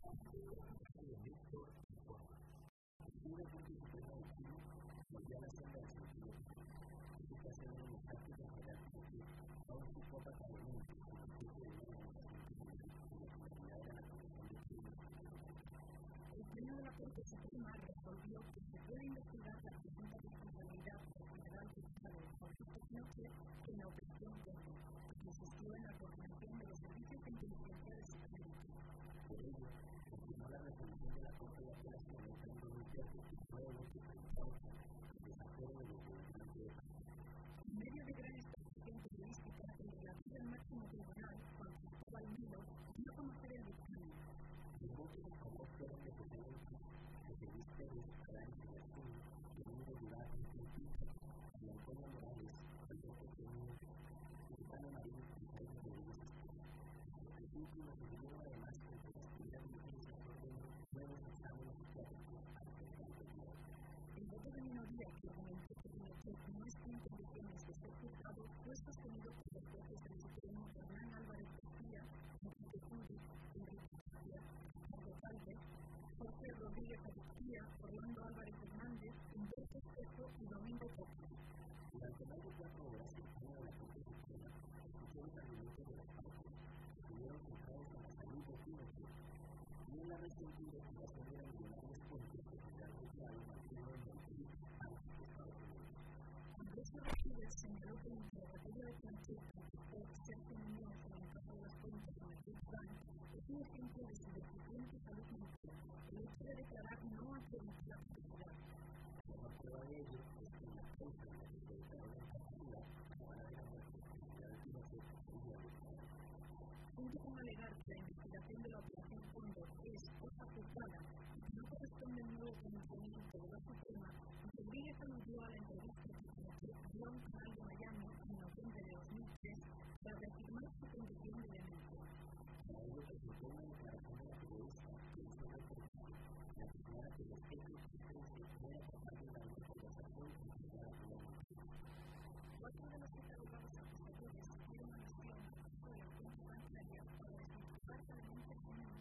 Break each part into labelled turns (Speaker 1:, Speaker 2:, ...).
Speaker 1: El Pleno de la Corte Suprema resolvió que se puede investigar la presunta responsabilidad del general fiscal Francisco Pinochet en la operación Condor, que consistió en la coordinación de los servicios penitenciarios americanos.
Speaker 2: Por ello, confirmó la resolución de la Corte de Apelación del Reino Unido que prueba que causa el desafío de los gobernantes.
Speaker 1: En medio de gran expectación periodística, el relator del máximo tribunal, Juan Cristóbal Milo, dio a conocer el dictamen.
Speaker 2: Los votos a favor fueron de presidentes que se visten al año de junio, Domingo Durán y Antonio Morales, Alberto Cruz, Gonzalo Marín y Jaime Rodríguez. Los últimos decidieron además que se estudian diligencias ordenen nuevos exámenes psiquiátricos al presidente.
Speaker 1: El voto de minoría que argumentó que Pinochet no está en condiciones de ser juzgado fue sostenido por los jueces del Supremo Hernán Álvarez García, Enrique Curi, Enrique García, Ricardo Calve, Jorge Rodríguez Agustía, Orlando Álvarez Hernández, Humberto Espejo y Domingo Costa.
Speaker 2: Durante más de 4 horas, el Pleno de la Corte Suprema escuchó los argumentos de las partes, que estuvieron centrados en la salud de Pinochet y en la reciente investigación de las irregularidades fuentes que generalmente han mantenido en el país antes de Estados Unidos.
Speaker 1: Andrés Rodríguez señaló que el interrogatorio de Pinochet por Sergio Muñoz en el caso de las cuentas con el Big Bang es un ejemplo de su deficiente salud mental. El hecho de declarar no acredita la capacidad.
Speaker 2: La prueba de ello es que en la causa en la que se declaró la incapacidad, la hora de la muerte, la de Pinochet sería declarada.
Speaker 1: Junto con alegar que la investigación de la operación Condor es cosa juzgada y que no corresponde al nuevo pronunciamiento de la Suprema, Rodríguez aludió a la entrevista que Pinochet dio a un canal de Miami en noviembre de 2003 para reafirmar su condición de demencia.
Speaker 2: Para ello presentó una declaración de la periodista que hizo reportaje en la que señala que los hechos que no era capaz de dar una conversación continuada con la muerte.
Speaker 1: 4 de los interrogados acusadores pidieron a la nación a la cuenta bancaria para desvirtuar la denuncia criminal.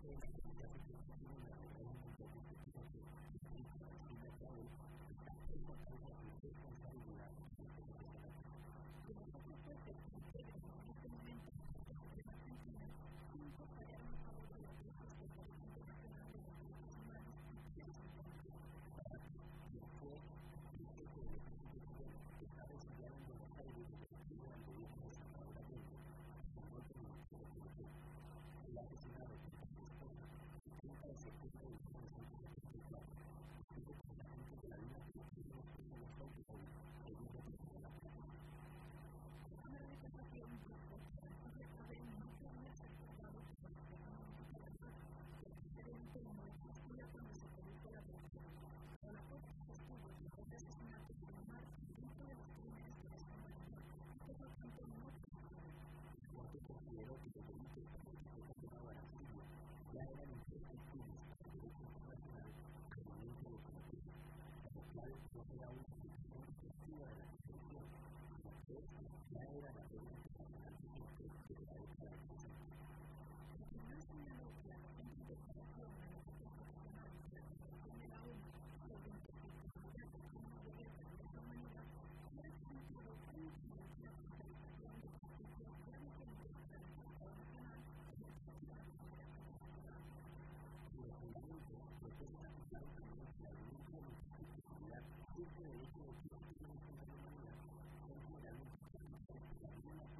Speaker 2: Este derecho de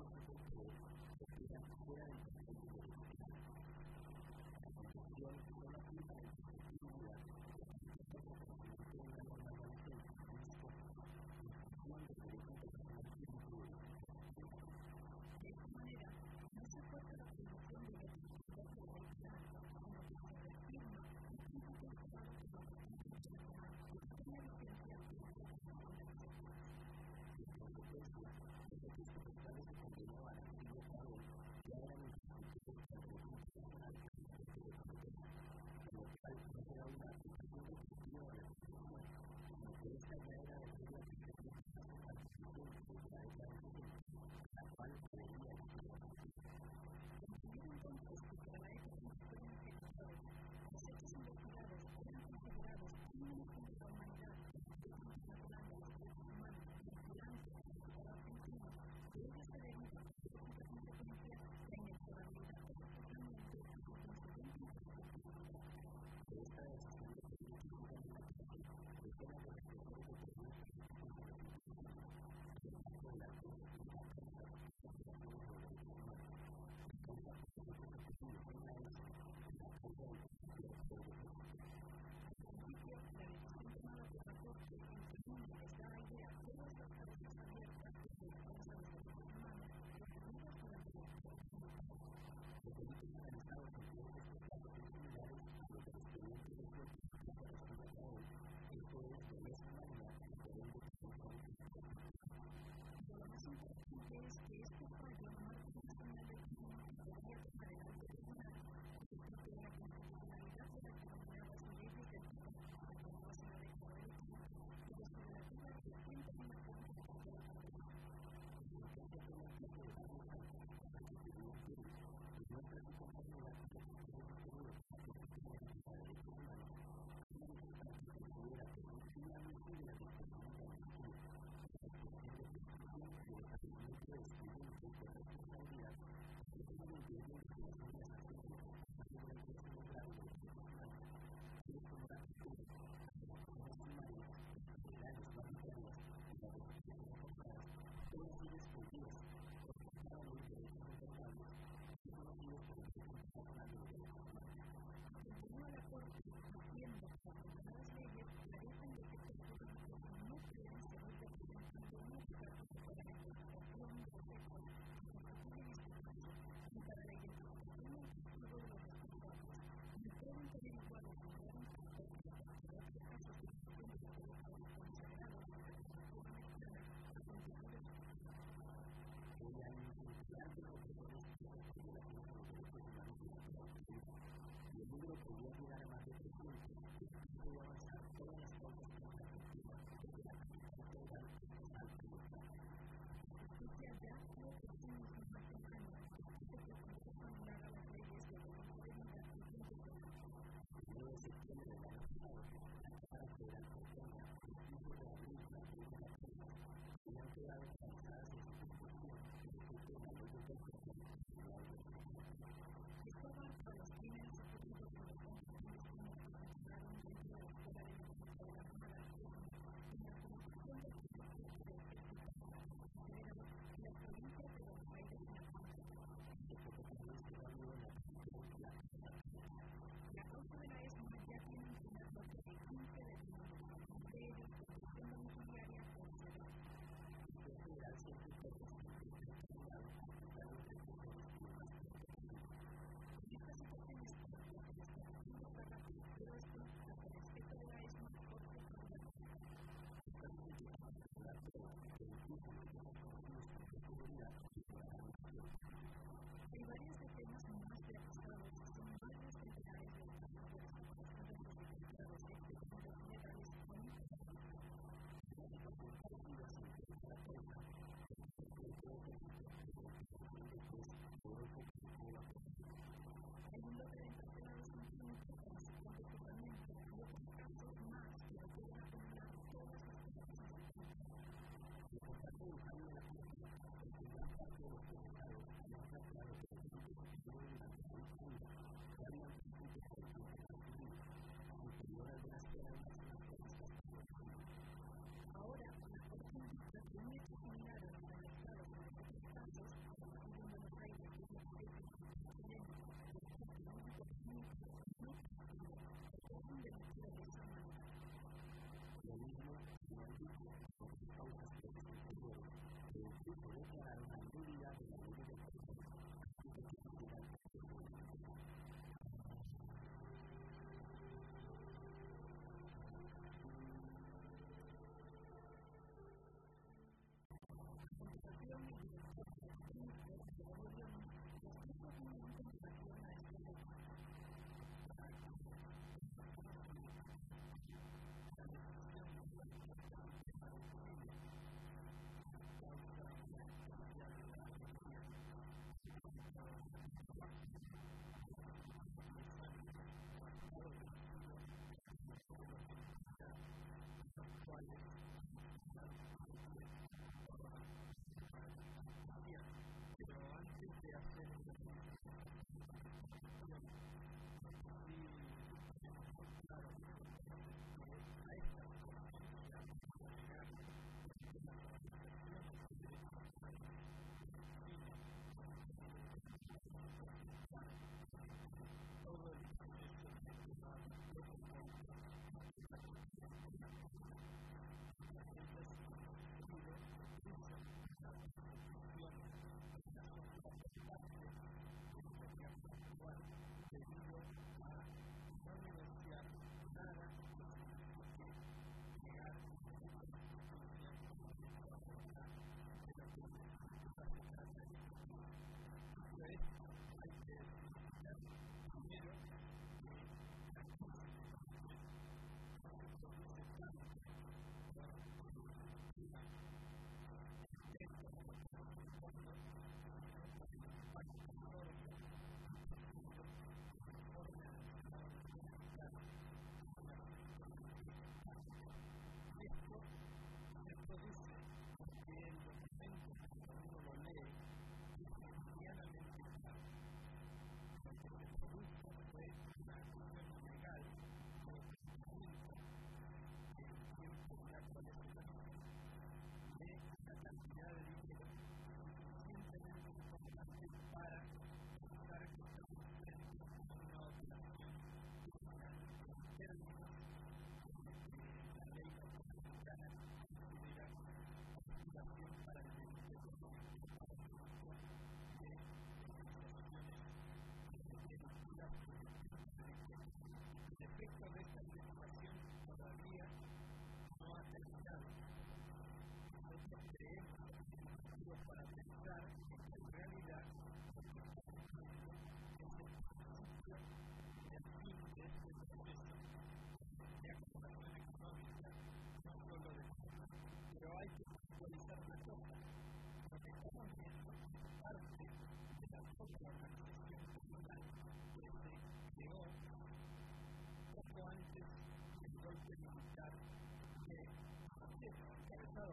Speaker 2: pasado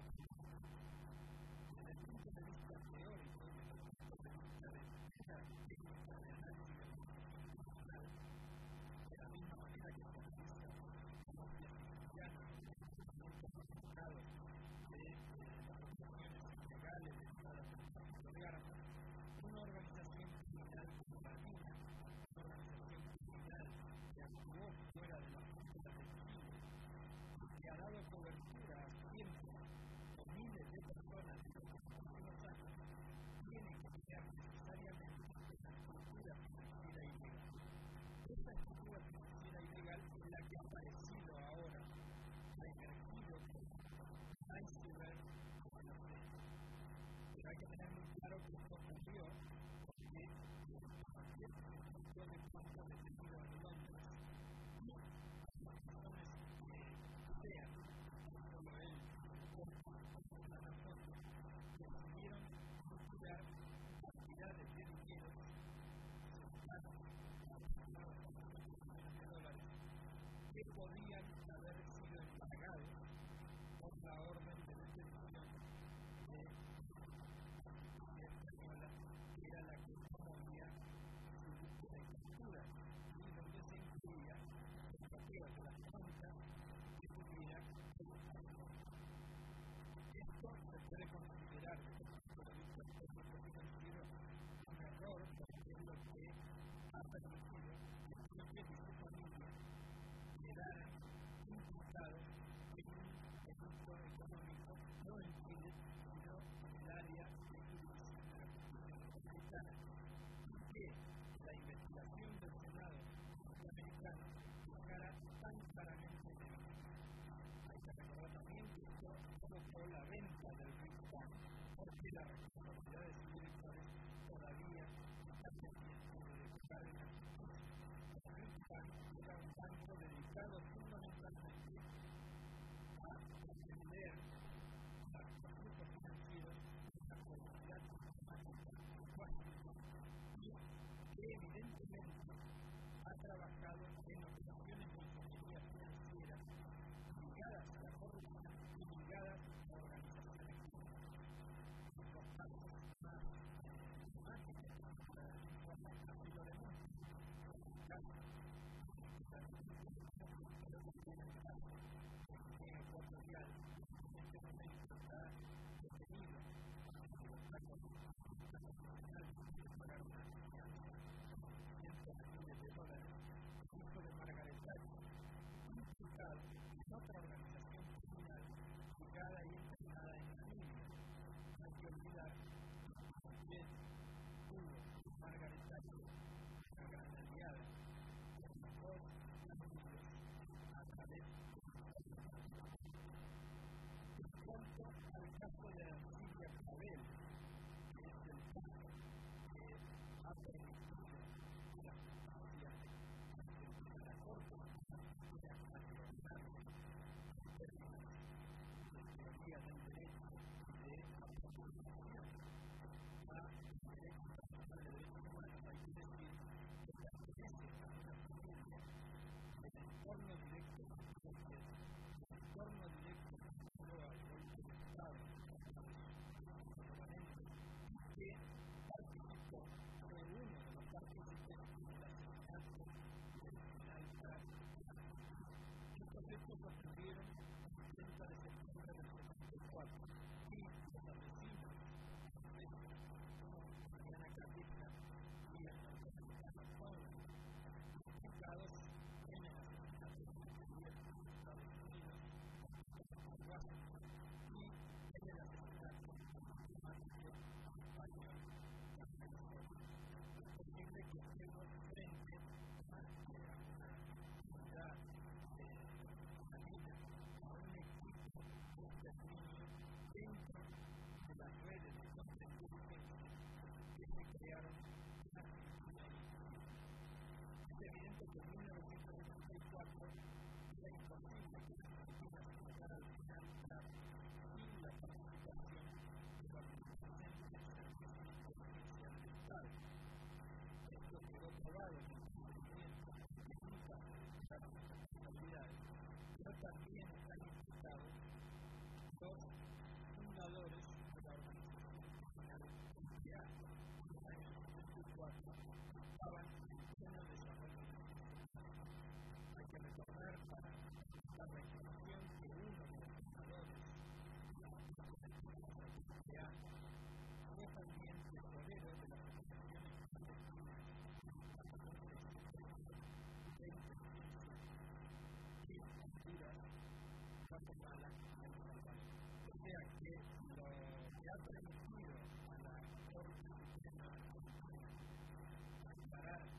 Speaker 2: desde el punto de vista teórico, desde el punto de vista de esa técnica de análisis del institucional, de la misma manera que se analiza ciencias cristianas, conocimientos aplicados de las operaciones legales derivadas del tráfico de armas, una organización criminal clandestina, una organización criminal que actuó fuera de las fronteras de Chile, que ha dado cobertura a cientos o miles de personas en los últimos años, tiene que crear necesariamente una estructura financiera ilegal. Esta estructura financiera ilegal es la que ha aparecido ahora, ha emergido como iceberg en los medios. Pero hay que tener muy claro que esto ocurrió porque ayer se anunció de cuánto ha detenido en Londres y las razones que sean, no solo él, las razones decidieron retirar cantidades de dinero cercanas a aproximadamente $100 millones que podían haber sido embargados por la orden de detención de la española, que era la que promovía su búsqueda y captura, y donde se incluía el bloqueo de las cuentas que tuviera el Estado. Esto se puede considerar desde el punto de vista técnico financiero un error, porque es lo que ha permitido que Chile y su familia quedaran imputados en un delito económico, no en Chile, sino en el área de jurisdicción de la Constitución Americana, y que la investigación del Senado norteamericano dejara tan claramente en evidencia. Hay que recordar también que esto provocó la venta del Riksbank, porque la responsabilidad de sus directores todavía está pendiente de dejar en la justicia. El Riksbank era un banco dedicado fundamentalmente a defender los flujos financieros de la comunidad diplomática de Washington y que evidentemente ha trabajado en operaciones de ingeniería financiera ligadas a la corrupción y ligadas a organizaciones criminales. Los casos
Speaker 3: estaban en pleno desarrollo. Hay que recordar para la información que uno de los fundadores fue también tesorero de la Asociación Palestina de Inteligencia y Honduras, Guatemala y El Salvador. O sea que lo que ha permitido a la Corte Suprema aclarar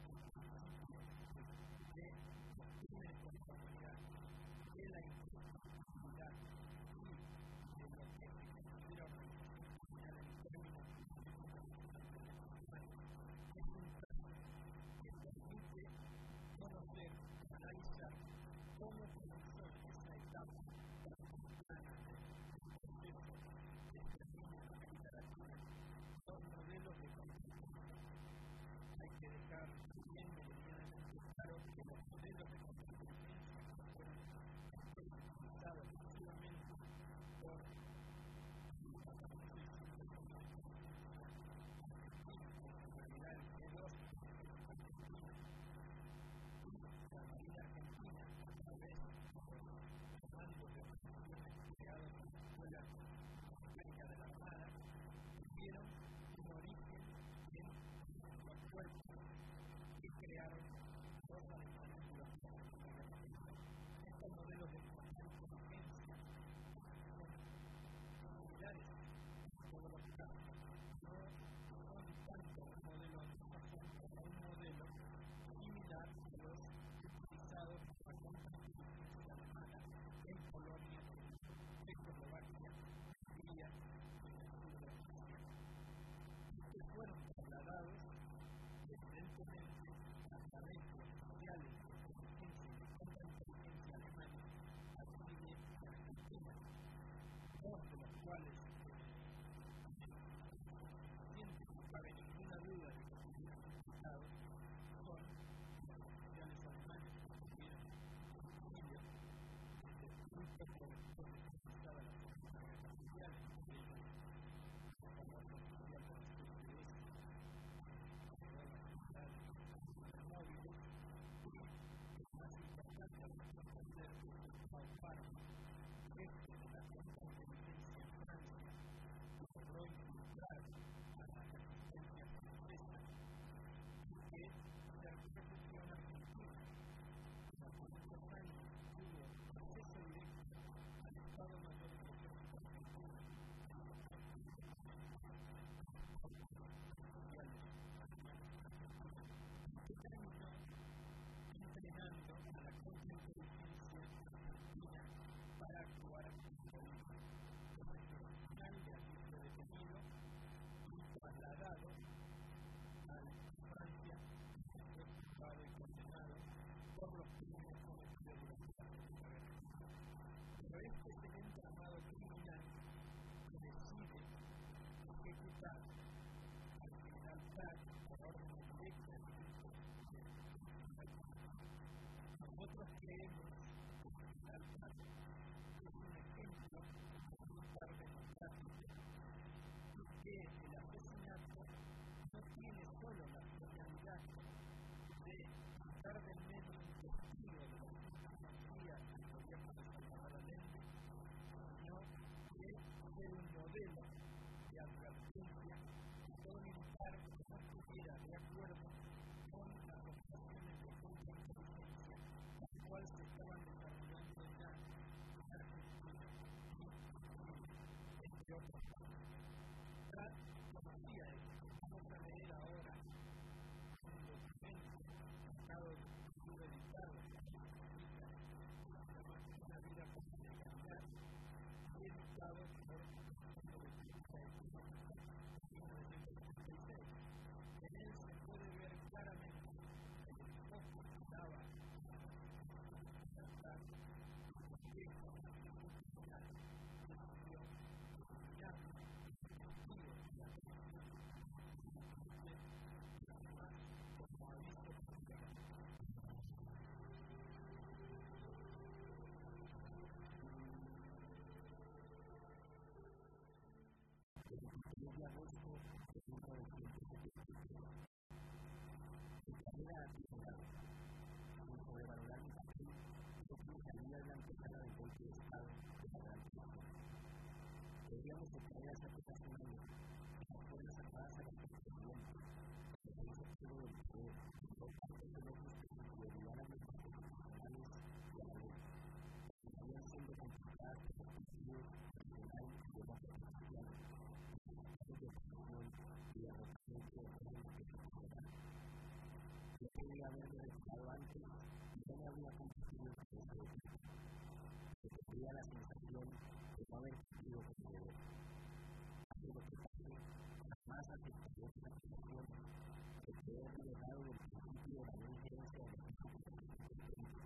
Speaker 2: Podríamos obtener hace apenas un año las Fuerzas Armadas a los presidentes, que se hizo todo el poder, por parte de los que violaran los constitucionales y a la ley, que seguían siendo conquistadas por los partidos nacional y demócrata cristiano, los de oposición y derrotamiento del régimen constitucional. Yo podría haberme retirado antes y no me habría compartido el proceso de vida. Se tendría la sensación de no haber cumplido con mi deber. Hace lo que pase, jamás aceptaré esta situación de que he renegado del principio de la no injerencia de los políticos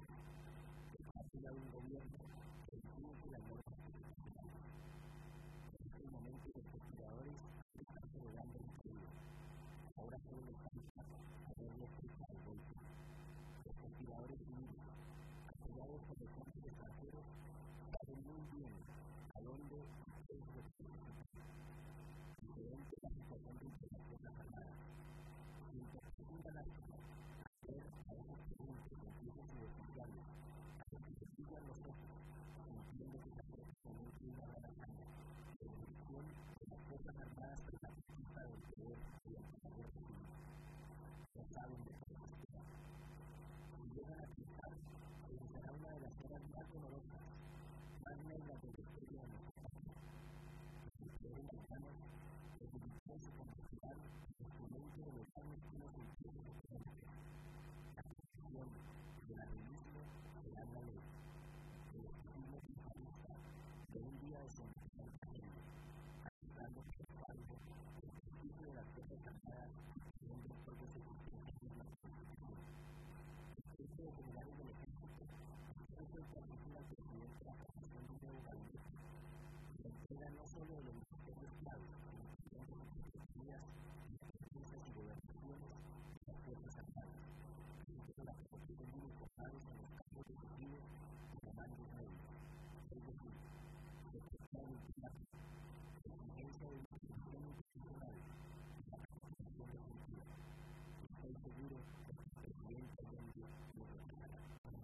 Speaker 2: de partida de un gobierno que impide las normas constitucionales. En este momento los legisladores están celebrando el periodo. Ahora solo les falta haberle fecha al golpe. Los ventiladores civiles, apoyados por los fondos extranjeros, saben muy bien a dónde es lo que necesitan. Diferente la situación de las Fuerzas Armadas. Mientras se fundan las cosas, hacer a esos preguntas que empiecen sus oficiales, a los que se sigan los ojos, sintiendo que se prácticamente una gran hazaña, de dirección de las Fuerzas Armadas tras la conquista del poder durante la Guerra Civil. No saben de qué se esperan. Si llegan a triunfar, será una de las horas más dolorosas, más negras de la historia de nuestro país. Los poderes mexicanos, los militares se convertirán en instrumento de los más mezquinos intereses económicos. La constitución del arribismo será la ley. El extremismo triunfalista de un día desembarcará en Cayenne, asegurando que el falso, el prestigio de las Fuerzas Armadas y un doctor de existencia misma de la Constitución. El jefe de generales del ejército ofrece el transmitir al presidente la formación de un nuevo gabinete, la entrega no solo de los ministerios claves, sino también de las secretarías, presidencias y gobernaciones de las Fuerzas Armadas, así como la promoción de uniformados en los campos decisivos y comandos medios, es decir, protección ultimátum, exigencia de intervención institucional y la capacitación definitiva. Estoy seguro de que el presidente Allende lo realizará.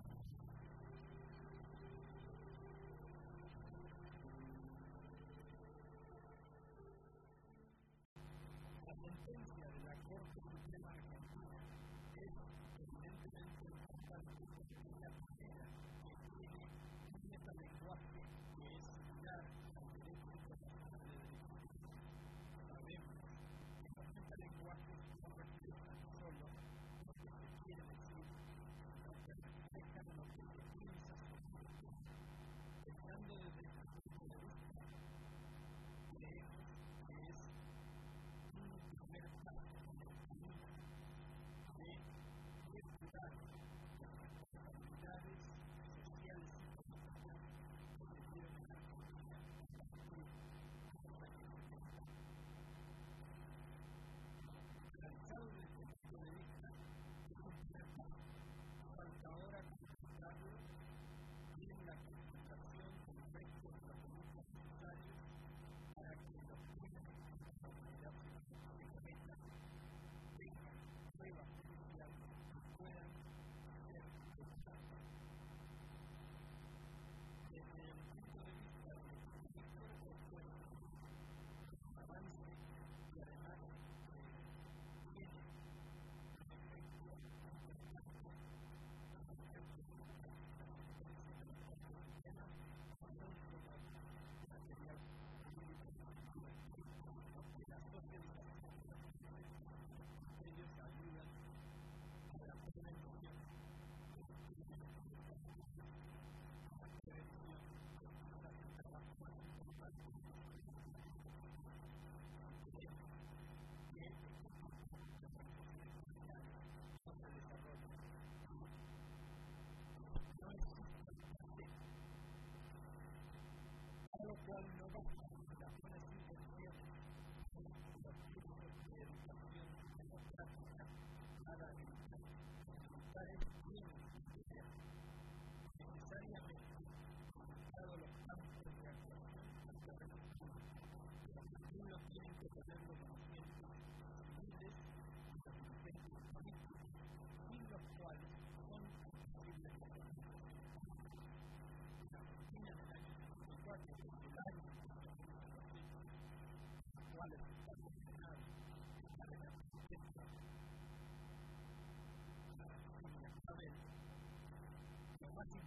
Speaker 3: La sentencia de la Corte Suprema Argentina es evidentemente importante porque es la primera que tiene un metalenguaje que es similar al derecho internacional de derechos humanos. Sabemos que los metalenguajes no reflejan solo lo que se quiere decir, sino que reflejan lo que se piensa sobre los temas. Pensando desde este punto de vista, creemos que es un primer paso en el camino de depurar las responsabilidades sociales y políticas que se dieron en Argentina a partir de los años 70. Analizado desde este punto de vista, es un primer paso. Falta ahora completarlo en la concentración del resto de los delitos necesarios para que los crímenes contra la humanidad se cometan, tengan pruebas judiciales y puedan ser depurados. Desde el punto de vista de este cuerpo fue un avance y además tiene un efecto importante con respecto a la sentencia de la Corte Suprema, no solo material jurídico normativo, sino que la socialización de los criterios ayudan a la prevención de los crímenes contra la humanidad, a la prevención de quizás el trabajo más importante de los crímenes. Creemos que este tipo de organizaciones criminales no se desarrollan no existe placer, a lo cual no bastan las buenas intenciones y los cursos de educación democrática para militares. Los militares tienen que ser necesariamente limitados los campos de actuación al terreno público, pero también lo tienen que tener los dirigentes civiles y los dirigentes políticos, sin los cuales son imposibles las organizaciones. En Argentina, en el año 74, que es el año en que se organiza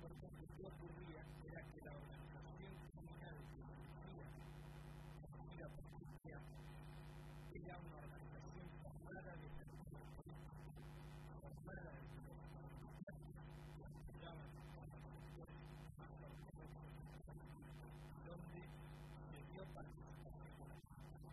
Speaker 3: Lo que ocurría era que la organización criminal que dirigía, dirigida por Cristian, era una organización formada de personas políticas, formada de personas que apoyaban donde se dio participación de la sociedad.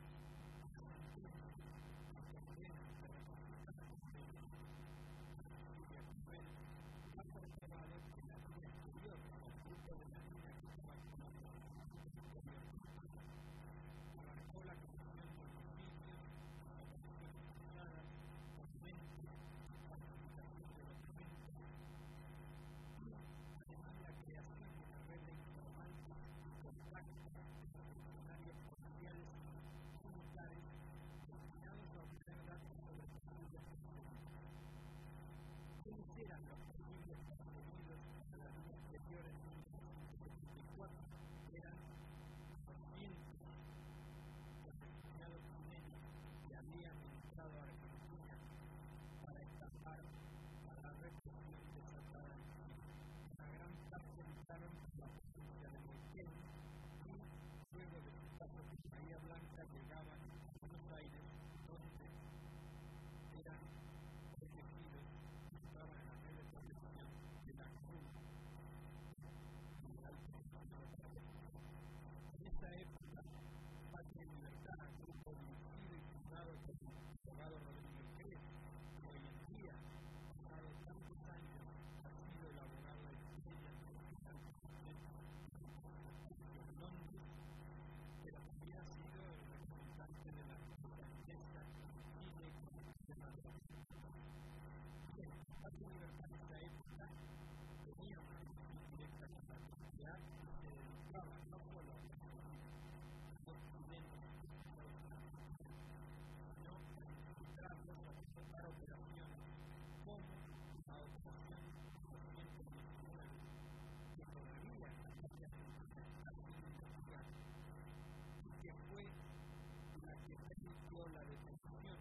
Speaker 3: Eran los posibles contenidos a la línea exterior en 1974, eran los cientos de refugiados chilenos que habían entrado a Argentina para escapar a la represión desatada en Chile. Una gran parte entraron por la presencia de Neuquén y luego de sus pasos de Bahía Blanca llegaban a Buenos Aires, donde eran protegidos. En esa época, Patria y Libertad, grupo dirigido y fundado por el abogado Rodrigo Pérez, que hoy en día, pasado tantos años, ha sido el abogado estrella del Tribunal de Londres, pero también ha sido el representante de la francesa en Chile con el sistema de la Patria y Libertad en esa época tenía una relación directa con la sociedad y se dedicaba no solo a los chilenos, sino a infiltrarlos, a soportar operaciones como la operación 219, que todavía está siendo investigada y que fue la que permitió la detención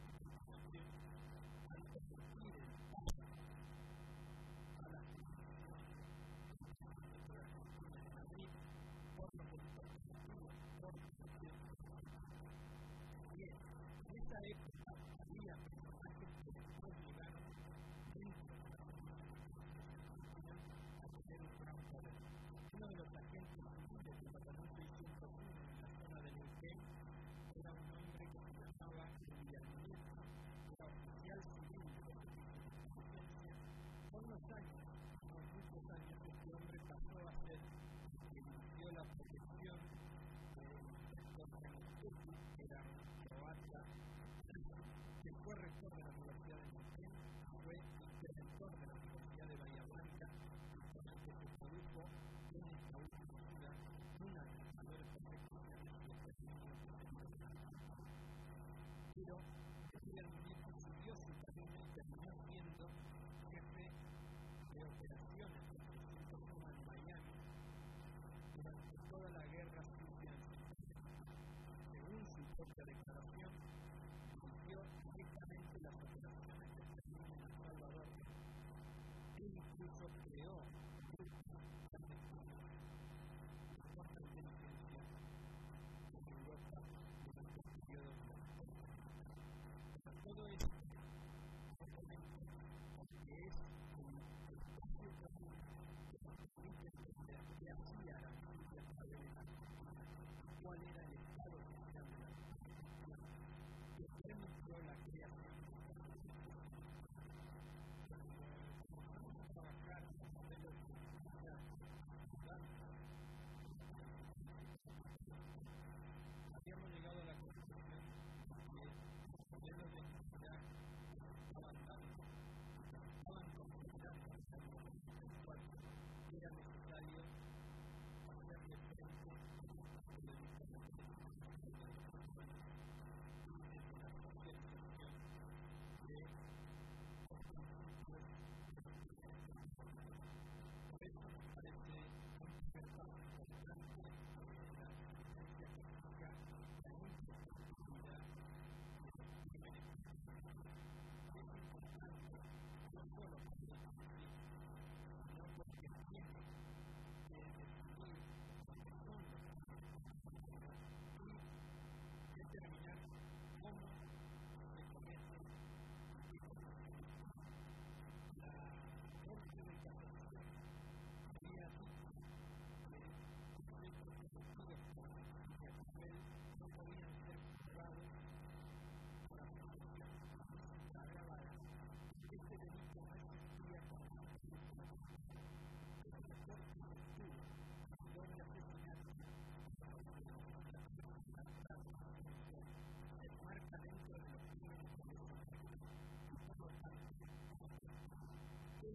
Speaker 3: al permitir el paso a la jurisdicción de Argentina en Madrid por los delitos cometidos por corrupción. Bien, en esa época había personajes que después llegaron dentro de la Argentina a tener un gran poder. Uno de los agentes civiles del batallón 601 en la zona de Neuquén era un hombre que se llamaba Emiliano Nieto, era oficial civil de los servicios de inteligencia. Con los años, unos muchos años, este hombre pasó a ser el que dirigió la protección del rector Canestucci, que era un croata, que fue rector de la Universidad de Neuquén, fue interventor de la Universidad de Bahía Blanca, y con el que se produjo en esta última ciudad una de las mayores persecuciones y exterminios que se dio en la Argentina. Pero Emiliano Nieto siguió su camino y terminó siendo jefe de operaciones del 301 en Miami durante toda la guerra sucia en Centroamérica. Según su propia declaración, dirigió directamente las operaciones de exterminio en El Salvador e incluso creó grupos clandestinos de contrainteligencia en Europa durante el periodo de la Revolución. Pero todo esto, obviamente, porque es el espacio común que nos permite entender qué hacía Aranjuez a través de la Argentina, cuál era el estado social de la Argentina,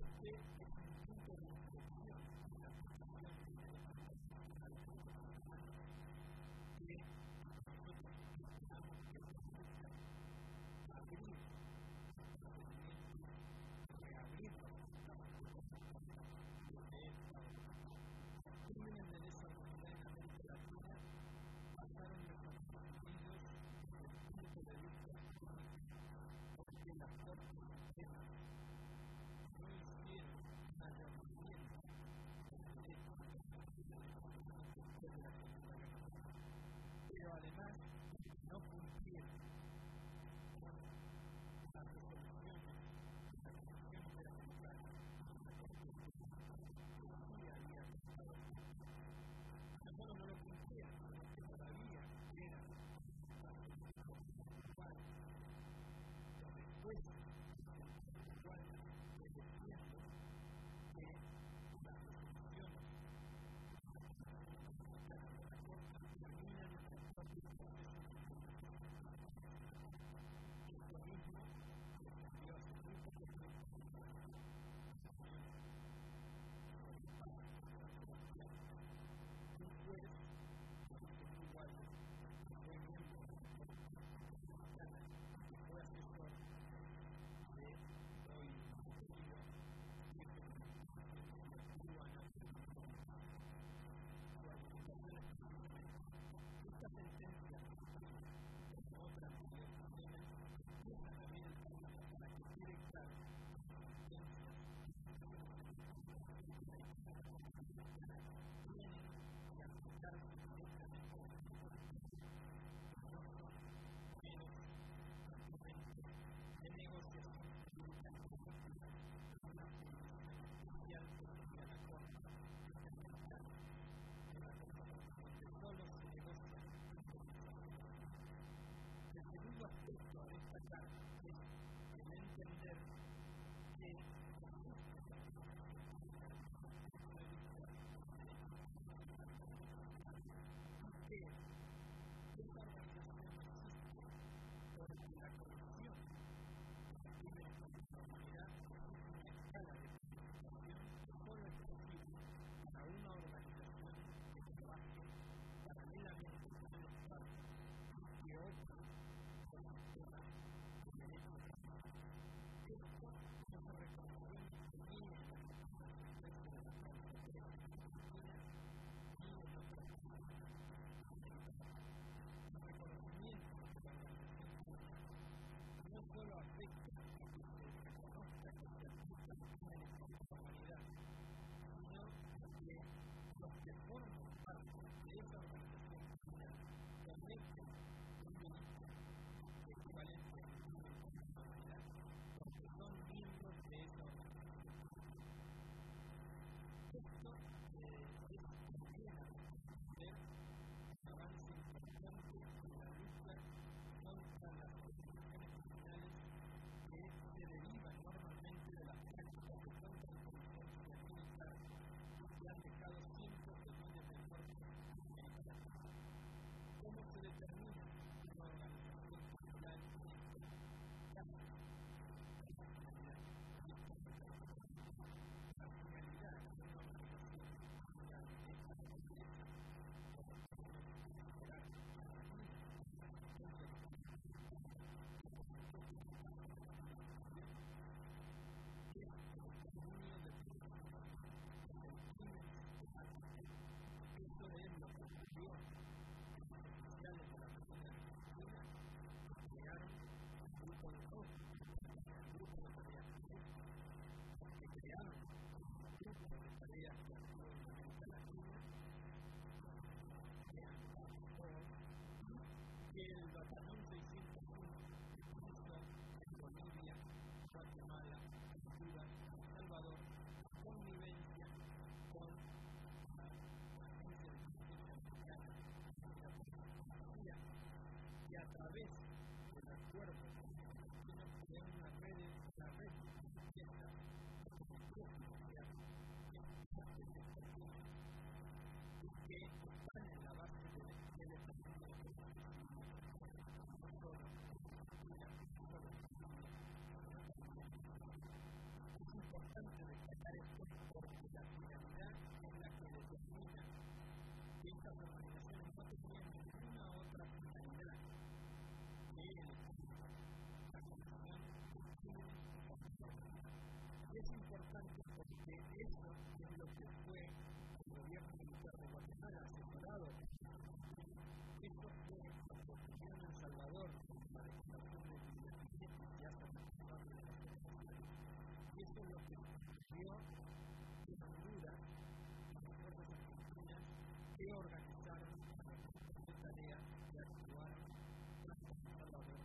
Speaker 3: este es un punto de inflexión en la aplicación de la demanda nacional que nosotros esperamos que permita abrir procedimientos, reabrir los estados de esta los crímenes de lesa humanidad en América Latina pasaron desapercibidos desde el punto de vista político, porque la Corte Suprema no hicieron una herramienta es importante porque eso es lo que fue el gobierno militar de Guatemala asesorado. Esto fue lo que ocurrió en El Salvador, la declaración de Pinochet y hasta la parte de las elecciones. Y eso es lo que ocurrió en Honduras, en las fuerzas argentinas que organizaron la tarea de actuar contra El Salvador.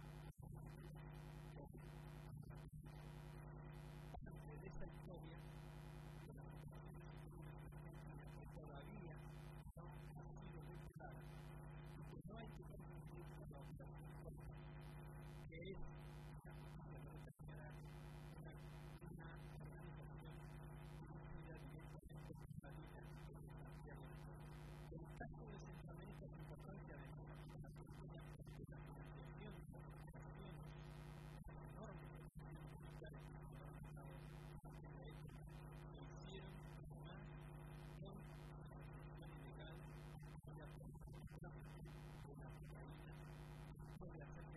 Speaker 3: Parte de esa historia de las operaciones argentinas que todavía no ha sido depurada, porque no hay que confundir con la operación Costa, que es la justicia federal, una organización dirigida directamente por la línea de Santiago. El caso de Centroamérica es importante además porque la Argentina porque la financiación de las operaciones enormes de los militares que fueron organizados en la época se hicieron además con la asociación ilegal y la producción de la cocaína después de hacer